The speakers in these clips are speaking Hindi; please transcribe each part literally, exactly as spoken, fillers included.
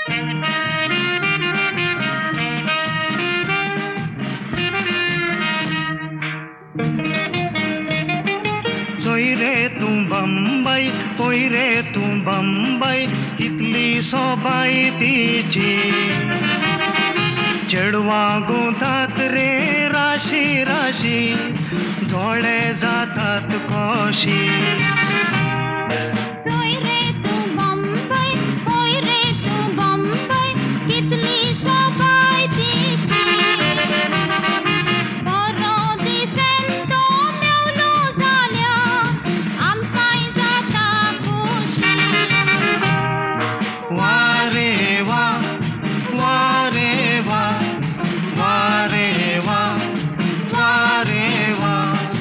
सोई रे तू बंबई कोई रे तू बंबई तितली सोबाई तिची चेडवा गुंतात रे राशी राशी डोळे जातात कोशी सोई रे तू बंबई कोई रे तू बंबई तितली सोबाई तिची बरो दिसेंतो मेवलो जाल्या आमकांय जाता खुशी वा रे वा वा रे वा वा रे वा वा रे वा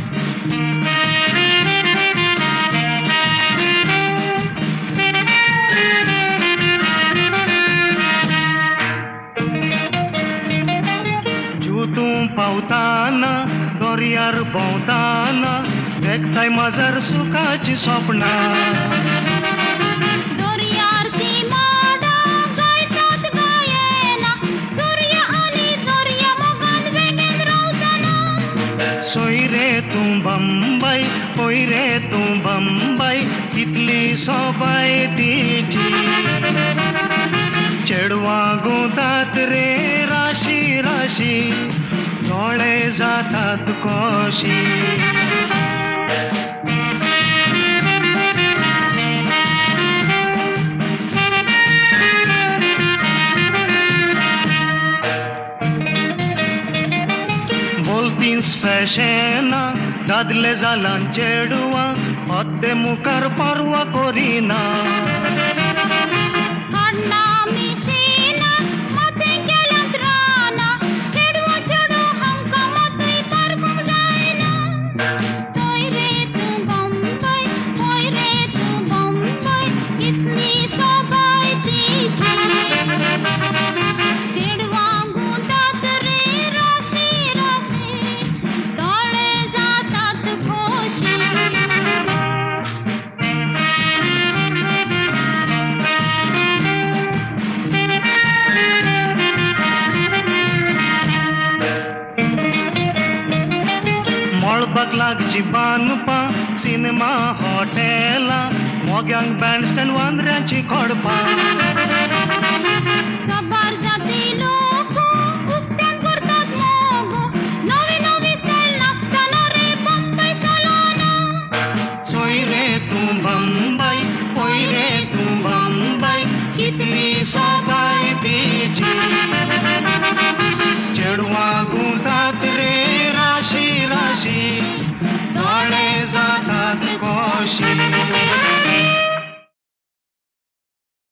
तूं पावताना दोर्यार भोंवताना एकठांय माजर सुखाची स्वप्नां दोर्यार ती माडां गळटात गायेना सूर्य आनी दर्या मोगान वेगेन रावतना सोई रे तूं बंबई कोई रे तूं बंबई तितली सोबाय तिची चेडवा गुंतात रे राशी राशी डोळे जातात कोशी बोलपीस फॅशना दादले जालां चेडवा अद्दे मुखार परवा कोरिना काडना मिशीना मते गेल्यांत राना चेडवा चेडो हांकां मतूय पारखूंक जायना सोई रे तूं बंबई कोई रे तूं बंबई तितली सोबाय तिची चेडवा गुंतात रे राशी राशी दोळे जातात खोशी मळबाक लागची बांदपां सिनेमा हॉटेलां मोग्यांक बँड स्टँड वांद्र्याची खोडपां सबार जाती लोक